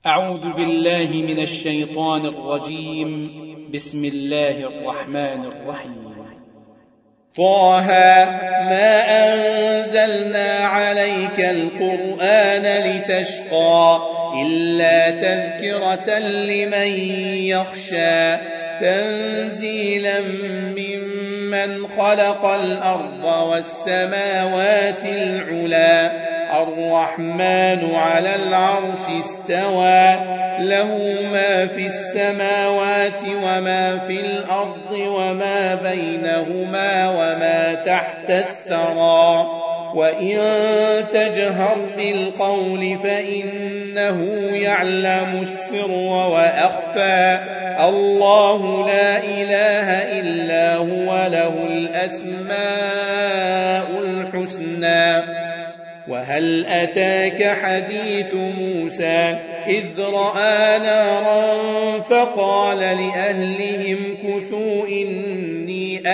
أعوذ بالله من الشيطان الرجيم. بسم الله الرحمن الرحيم. طه ما أنزلنا عليك القرآن لتشقى إلا تذكرة لمن يخشى تنزيلا ممن خلق الأرض والسماوات العلى الرحمن على العرش استوى له ما في السماوات وما في الأرض وما بينهما وما تحت الثرى وإن تجهر بالقول فإنه يعلم السر وأخفى الله لا إله إلا هو له الأسماء الحسنى. وهل أتاك حديث موسى إذ رأى نارا فقال لأهلهم كثوا إني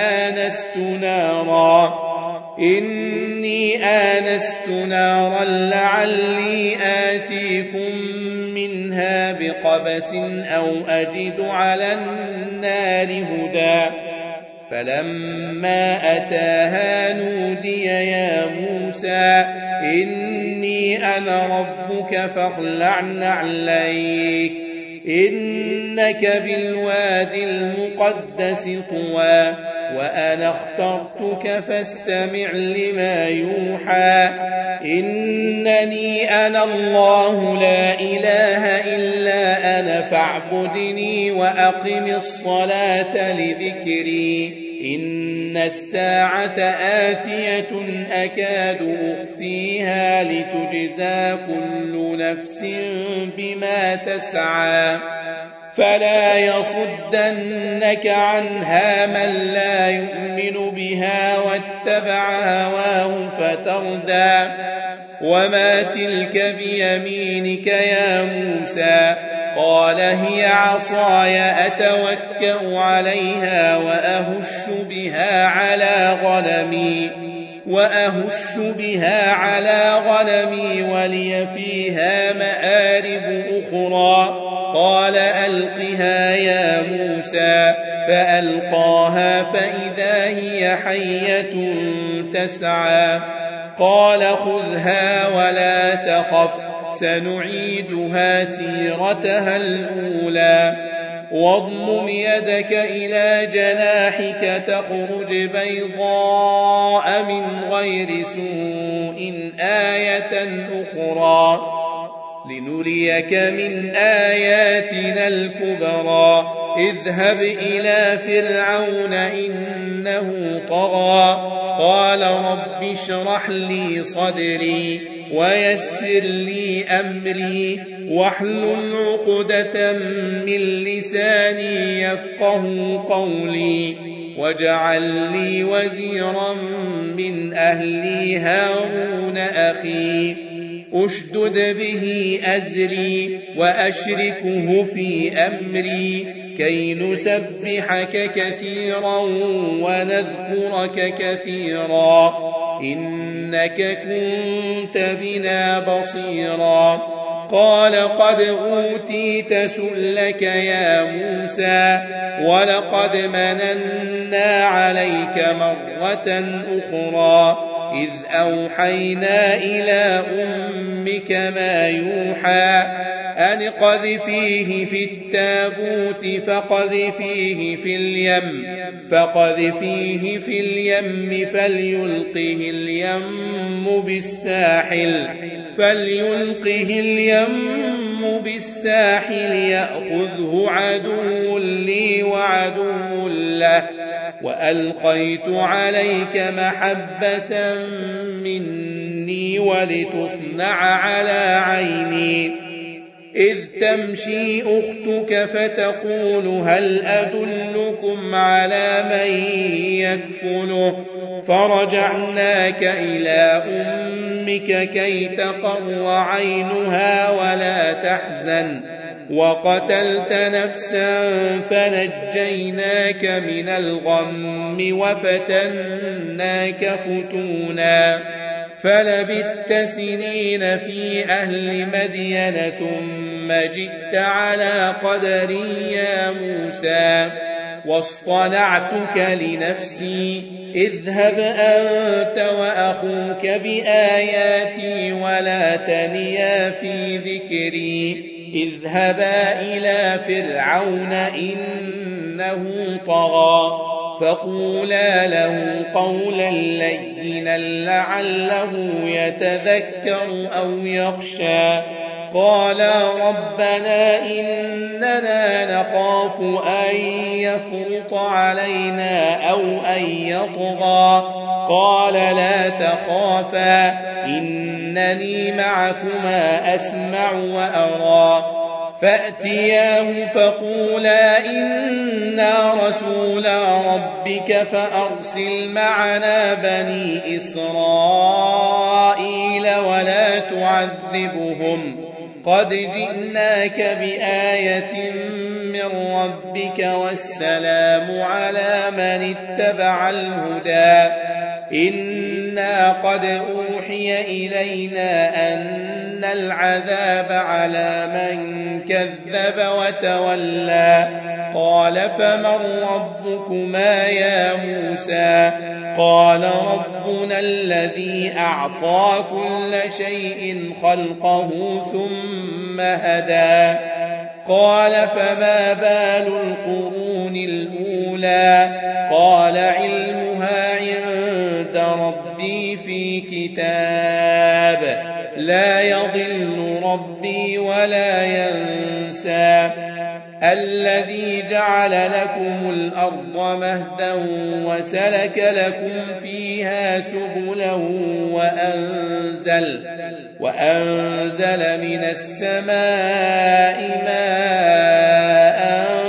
آنست نارا لعلي آتيكم منها بقبس أو أجد على النار هدى فلما أتاها نودي يا موسى إني أنا ربك فاخلع نعليك إنك بالواد المقدس طوى وأنا اخترتك فاستمع لما يوحى إنني أنا الله لا إله إلا أنا فاعبدني وأقم الصلاة لذكري إن الساعة آتية أكاد أخفيها لتجزى كل نفس بما تسعى فلا يصدنك عنها من لا يؤمن بها واتبع هواه فتردى وما تلك بيمينك يا موسى قال هي عصاي أتوكأ عليها وأهش بها على غنمي ولي فيها مآرب أخرى قال ألقها يا موسى فألقاها فإذا هي حية تسعى قال خذها ولا تخف سنعيدها سيرتها الأولى واضمم يدك إلى جناحك تخرج بيضاء من غير سوء آية أخرى لنريك من آياتنا الكبرى اذهب إلى فرعون إنه طغى قال رب اشرح لي صدري ويسر لي أمري واحلل عقدة من لساني يفقه قولي واجعل لي وزيرا من أهلي هارون أخي أشدد به أزري وأشركه في أمري كي نسبحك كثيرا ونذكرك كثيرا إنك كنت بنا بصيرا قال قد أوتيت سؤلك يا موسى ولقد مننا عليك مرة أخرى إذ أوحينا إلى أمك ما يوحى أن اقذفيه في التابوت فقذفيه في اليم فليلقه اليم بالساحل يأخذه عدو لي وعدو له وألقيت عليك محبة مني ولتصنع على عيني إذ تمشي أختك فتقول هل أدلكم على من يكفله فرجعناك إلى أمك كي تقر عينها ولا تحزن وقتلت نفسا فنجيناك من الغم وفتناك فتونا فلبثت سنين في أهل مدين ثم ثم جئت على قدري يا موسى واصطنعتك لنفسي اذهب أنت وأخوك بآياتي ولا تنيا في ذكري اذهبا إلى فرعون إنه طغى فقولا له قولا لينا لعله يتذكر أو يخشى قالا ربنا إننا نخاف أن يفرط علينا أو أن يطغى قال لا تخافا إنني معكما أسمع وأرى فأتياه فقولا إنا رسولا ربك فأرسل معنا بني إسرائيل ولا تعذبهم قد جئناك بآية من ربك والسلام على من اتبع الهدى إنا قد أوحي إلينا أن العذاب على من كذب وتولى قال فمن ربكما يا موسى قال ربنا الذي أعطى كل شيء خلقه ثم هدى قال فما بال القرون الأولى قال علمها عند ربي في كتاب لا يضل ربي ولا ينسى الذي جعل لكم الأرض مهدا وسلك لكم فيها سبلا وأنزل من السماء ماء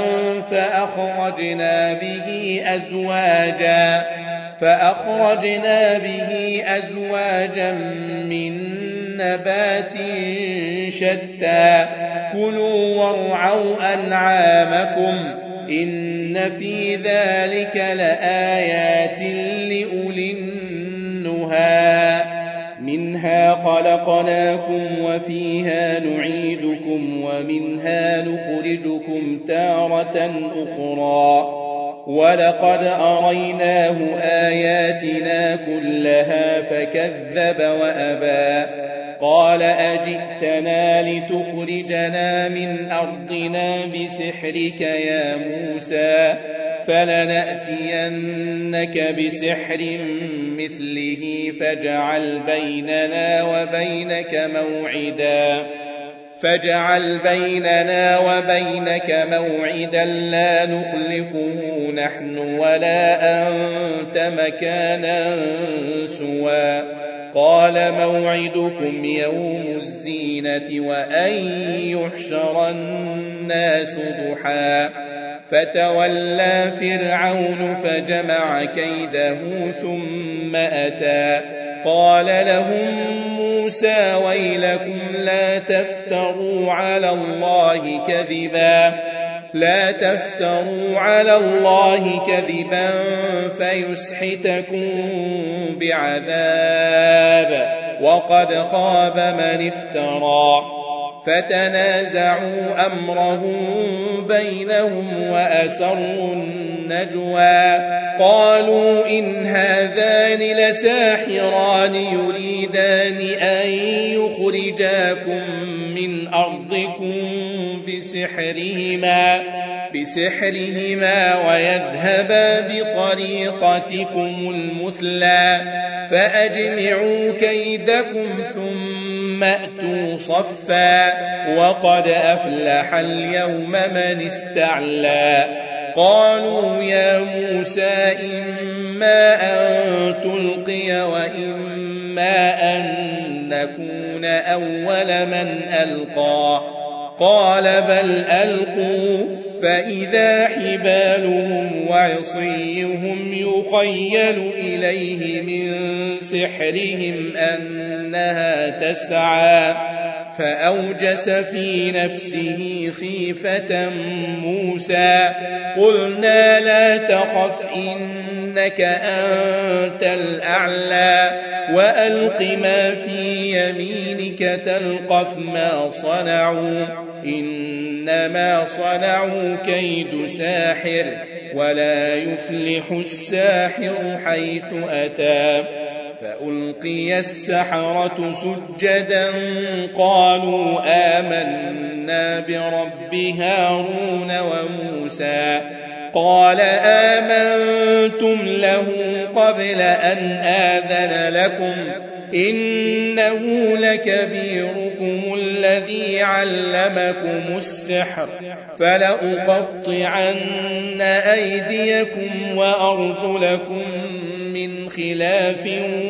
فأخرجنا به أزواجا من نبات شتى كلوا وارعوا أنعامكم إن في ذلك لآيات لأولي النهى منها خلقناكم وفيها نعيدكم ومنها نخرجكم تارة أخرى ولقد أريناه آياتنا كلها فكذب وأبى قال أجئتنا لتخرجنا من أرضنا بسحرك يا موسى فلنأتينك بسحر مثله فاجعل بيننا وبينك موعدا لا نخلفه نحن ولا أنت مكانا سوى قال موعدكم يوم الزينة وأن يحشر الناس ضحى فتولى فرعون فجمع كيده ثم أتى قال لهم موسى ويلكم لا تفتروا على الله كذبا فيسحتكم بعذاب وقد خاب من افترى فتنازعوا أمرهم بينهم وأسروا النجوى قالوا إن هذان لساحران يريدان أن يخرجاكم من أرضكم بسحرهما ويذهبا بطريقتكم المثلى فأجمعوا كيدكم ثم أتوا صفا وقد أفلح اليوم من استعلى قالوا يا موسى إما أن تلقي وإما أن نكون أول من ألقى قال بل ألقوا فإذا حبالهم وعصيهم يخيل إليه من سحرهم أنها تسعى فأوجس في نفسه خيفة موسى قلنا لا تخف إنك أنت الأعلى وألق ما في يمينك تلقف ما صنعوا إنما صنعوا كيد ساحر ولا يفلح الساحر حيث أتى فألقي السحرة سجدا قالوا آمنا برب هارون وموسى قال آمنتم له قبل أن آذن لكم إنه لكبيركم الذي علمكم السحر فلأقطعن أيديكم وأرجلكم من خلاف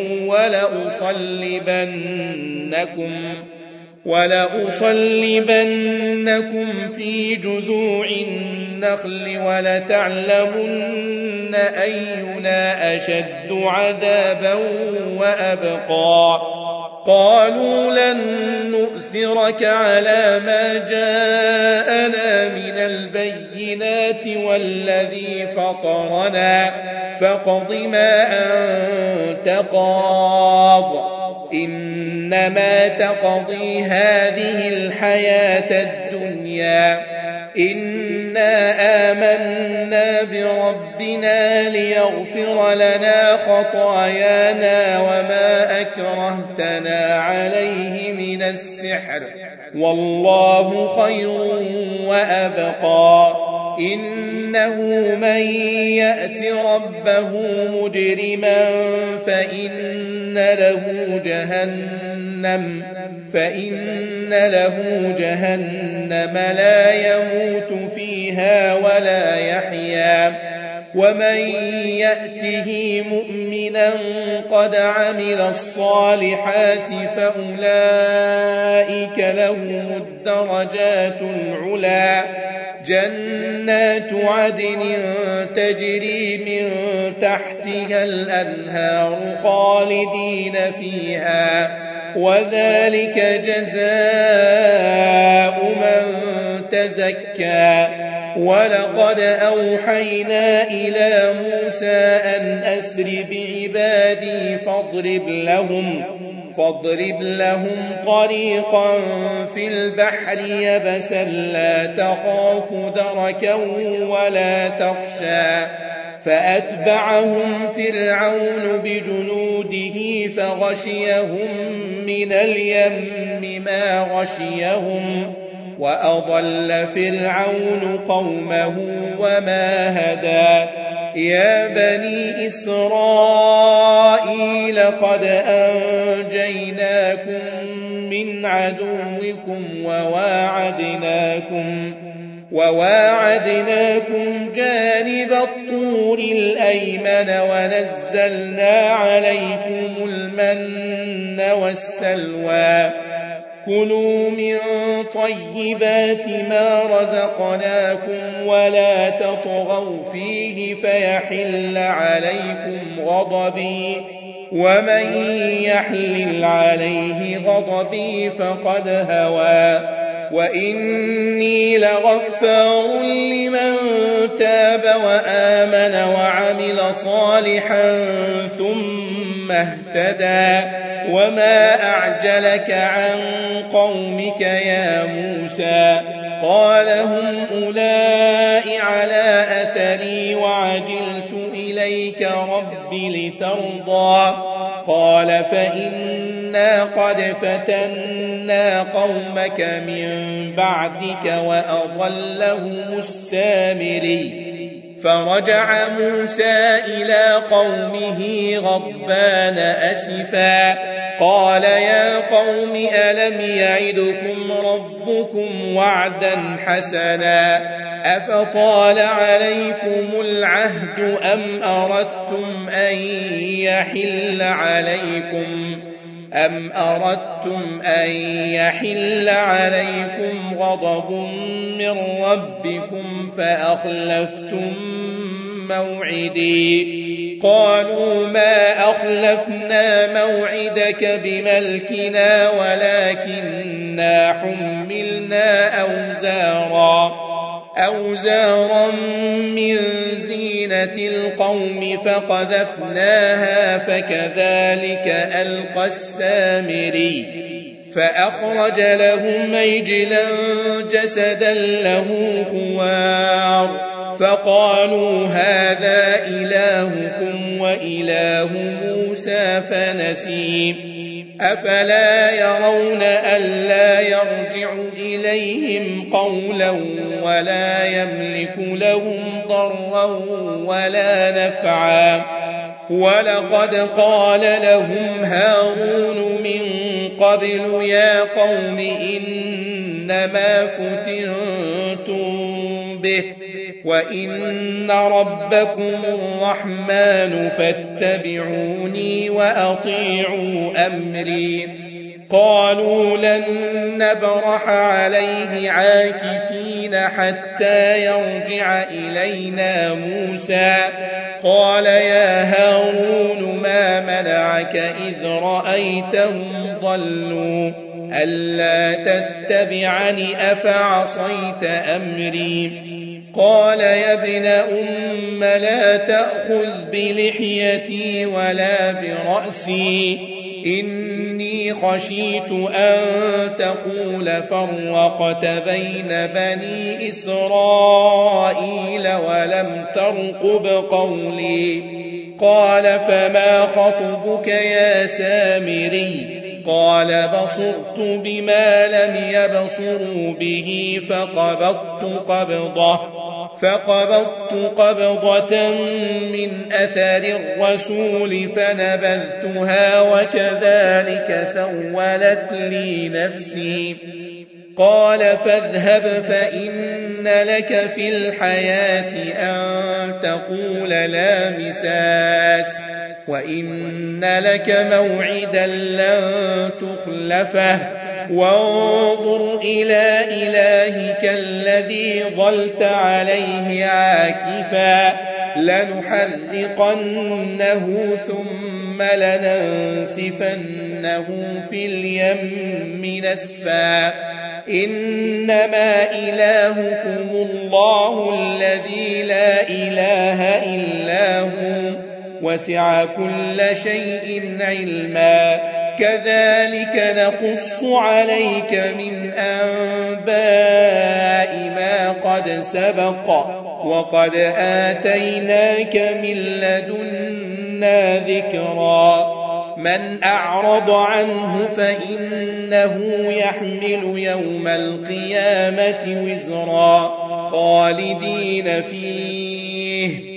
ولأصلبنكم في جذوع النخل ولتعلمن أينا أشد عذابا وأبقى قالوا لن نؤثرك على ما جاءنا من البينات والذي فطرنا فاقض ما أنت قاض إنما تقضي هذه الحياة الدنيا إنا آمنا بربنا ليغفر لنا خطايانا وما أكرهتنا عليه من السحر والله خير وأبقى إنه من يأت ربه مجرما فإن له جهنم لا يموت فيها ولا يحيا ومن يأته مؤمنا قد عمل الصالحات فأولئك لهم الدرجات العلى جنات عدن تجري من تحتها الأنهار خالدين فيها وذلك جزاء من تزكى ولقد أوحينا إلى موسى أن أسر بعبادي فاضرب لهم طريقا في البحر يبسا لا تخاف دركا ولا تخشى فأتبعهم فرعون بجنوده فغشيهم من اليم ما غشيهم وأضل فرعون قومه وما هدى يا بني إسرائيل قد أنجيناكم من عدوكم وواعدناكم جانب الطور الأيمن ونزلنا عليكم المن والسلوى كلوا من طيبات ما رزقناكم ولا تطغوا فيه فيحل عليكم غضبي ومن يحلل عليه غضبي فقد هوى وإني لغفار لمن تاب وآمن وعمل صالحا ثم اهتدى وما أعجلك عن قومك يا موسى قال هم أولئك على أثري وعجلت إليك رب لترضى قال فإنا قد فتنا قومك من بعدك وأضلهم السامري فرجع موسى إلى قومه غضبان أسفا قال يا قوم ألم يعدكم ربكم وعدا حسنا أفطال عليكم العهد أم أردتم أن يحل عليكم غضب من ربكم فأخلفتم موعدي قالوا ما أخلفنا موعدك بملكنا ولكننا حملنا أوزارا من زينة القوم فقذفناها فكذلك ألقى السامري فأخرج لهم عجلا جسدا له خوار فقالوا هذا إلهكم وإله موسى فنسي أفلا يرون ألا يرجع إليهم قولا ولا يملك لهم ضرا ولا نفعا ولقد قال لهم هارون من قبل يا قوم إنما فتنتم به وإن ربكم الرحمن فاتبعوني وأطيعوا أمري قالوا لن نبرح عليه عاكفين حتى يرجع إلينا موسى قال يا هارون ما منعك إذ رأيتهم ضلوا ألا تتبعني أفعصيت أمري قال يا ابن أم لا تأخذ بلحيتي ولا برأسي إني خشيت أن تقول فرقت بين بني إسرائيل ولم ترقب قولي قال فما خطبك يا سامري قال بصرت بما لم يبصروا به فقبضت قبضة من أثر الرسول فنبذتها وكذلك سولت لي نفسي قال فاذهب فإن لك في الحياة أن تقول لا مساس وإن لك موعدا لن تخلفه وانظر إلى إلهك الذي ظلت عليه عاكفا لنحرقنه ثم لننسفنه في اليم نسفا إنما إلهكم الله الذي لا إله إلا هو وسع كل شيء علما كذلك نقص عليك من أنباء ما قد سبق وقد آتيناك من لدنا ذكرا من أعرض عنه فإنه يحمل يوم القيامة وزرا خالدين فيه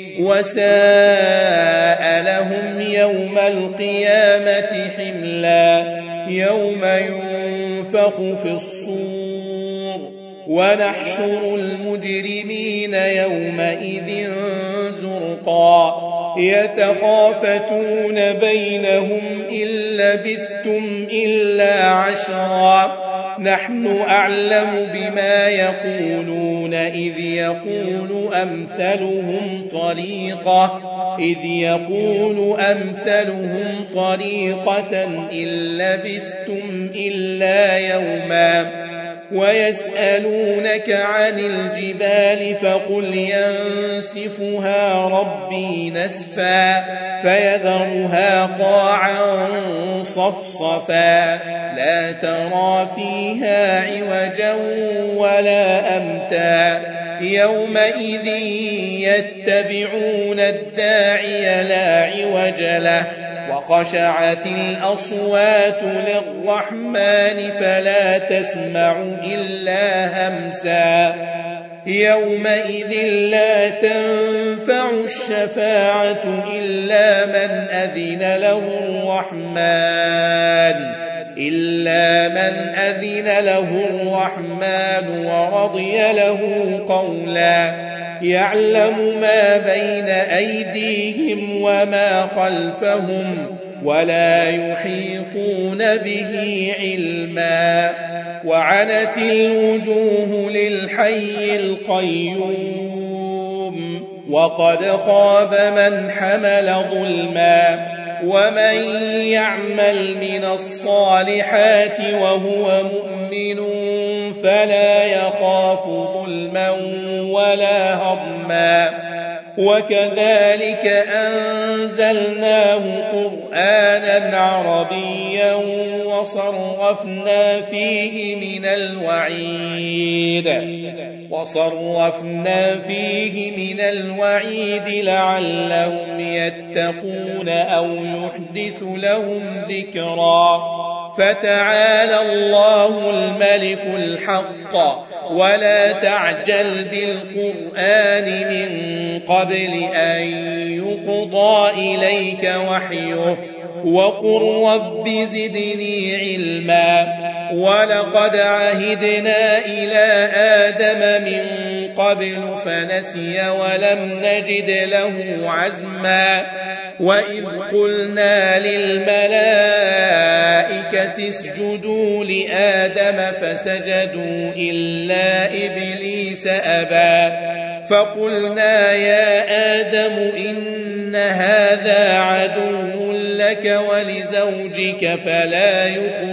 وساء لهم يوم القيامة حملا يوم ينفخ في الصور ونحشر المجرمين يومئذ زرقا يتخافتون بينهم إن لبثتم إلا عشرا نحن أعلم بما يقولون إذ يقول أمثلهم طريقة إن لبثتم إلا يوما ويسألونك عن الجبال فقل ينسفها ربي نسفا فيذرها قاعا صفصفا لا ترى فيها عوجا ولا أمتا يومئذ يتبعون الداعي لا عوج له وخشعت الأصوات للرحمن فلا تسمع إلا همسا يومئذ إلا تنفع الشفاعة إلا من أذن له الرحمن ورضي له قولا يعلم ما بين أيديهم وما خلفهم ولا يحيطون به علما وعنت الوجوه للحي القيوم وقد خاب من حمل ظلما ومن يعمل من الصالحات وهو مؤمن فلا يخاف ظلما ولا هضما وكذلك أنزلناه قرآنا عربيا وصرفنا فيه من الوعيد لعلهم يتقون أو يحدث لهم ذكرا. فتعالى الله الملك الحق ولا تعجل بالقرآن من قبل أن يقضى إليك وحيه وقل رب زدني علما. ولقد عهدنا إلى آدم من قبل فنسي ولم نجد له عزما. وإذ قلنا للملائكة اسجدوا لآدم فسجدوا إلا إبليس أبى. فقلنا يا آدم إن هذا عدو لك ولزوجك فلا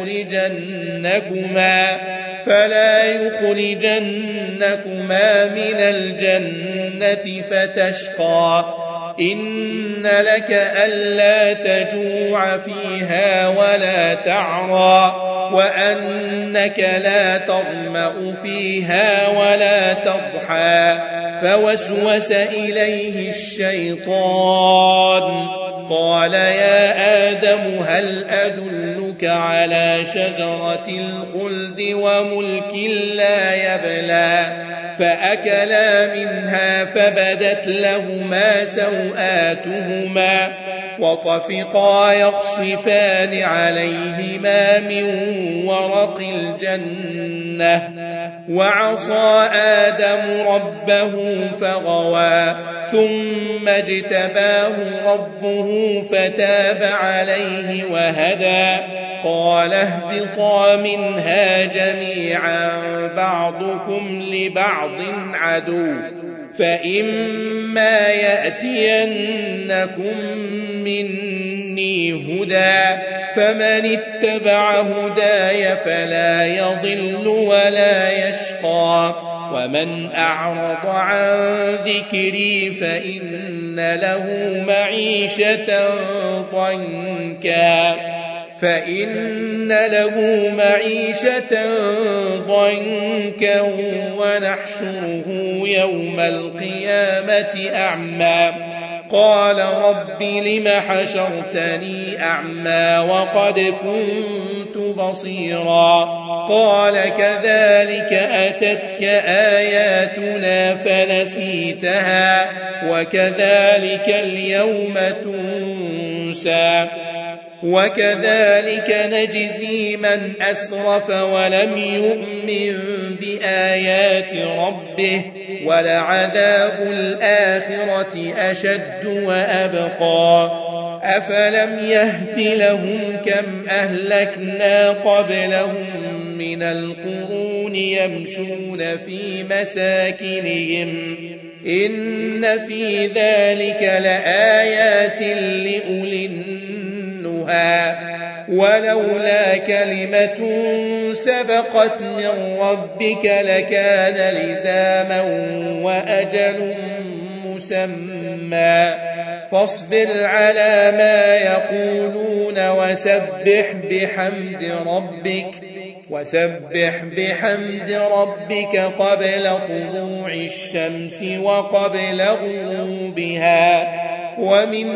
يخرجنكما من الجنة فتشقى. إن لك ألا تجوع فيها ولا تعرى وأنك لا تظمأ فيها ولا تضحى. فوسوس إليه الشيطان قال يا آدم هل أدلك على شجرة الخلد وملك لا يبلى. فأكلا منها فبدت لهما سوآتهما وطفقا يخصفان عليهما من ورق الجنة. وعصى آدم ربه فغوى ثم اجتباه ربه فتاب عليه وهدى. قال اهبطا منها جميعا بعضكم لبعض عدو. فإما يأتينكم مني هدى فمن اتبع هداي فلا يضل ولا يشقى. ومن أعرض عن ذكري فإن له معيشة ضنكا ونحشره يوم القيامة أعمى. قال رب لم حشرتني أعمى وقد كنت بصيرا. قال كذلك أتتك آياتنا فنسيتها وكذلك اليوم تنسى. وكذلك نجزي من أسرف ولم يؤمن بآيات ربه ولعذاب الآخرة أشد وأبقى. أفلم يهد لهم كم أهلكنا قبلهم من القرون يمشون في مساكنهم إن في ذلك لآيات لأولي النهى. ولولا كلمة سبقت من ربك لكان لزاما وأجل مسمى. فاصبر على ما يقولون وسبح بحمد ربك قبل طلوع الشمس وقبل غروبها ومن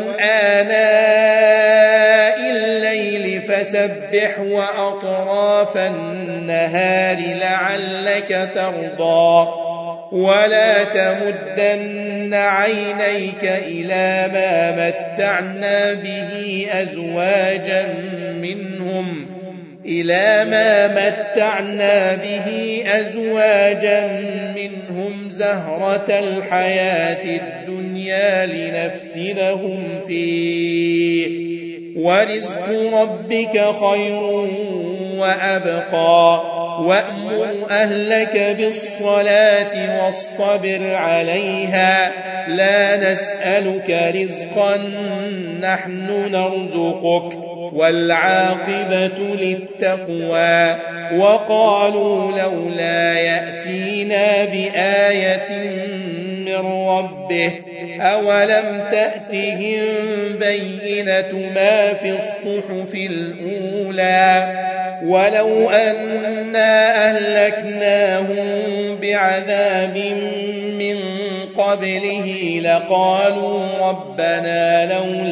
آناء الليل فسبح وأطراف النهار لعلك ترضى. ولا تمدن عينيك إلى ما متعنا به أزواجا منهم زهرة الحياة الدنيا لنفتنهم فيه ورزق ربك خير وأبقى. وأمر أهلك بالصلاة واصطبر عليها لا نسألك رزقا نحن نرزقك والعاقبة للتقوى. وقالوا لولا يأتينا بآية من ربه أولم تأتهم بينة ما في الصحف الأولى ولو أنا أهلكناهم بعذاب من قبله لقالوا ربنا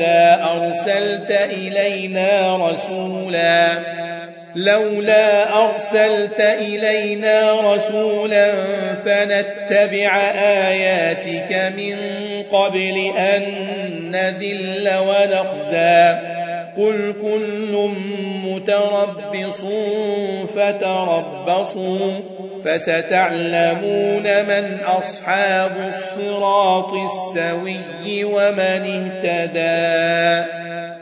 لولا أرسلت إلينا رسولا فنتبع آياتك من قبل أن نذل ونخزى قل كل متربص فتربصوا فستعلمون من أصحاب الصراط السوي ومن اهتدى.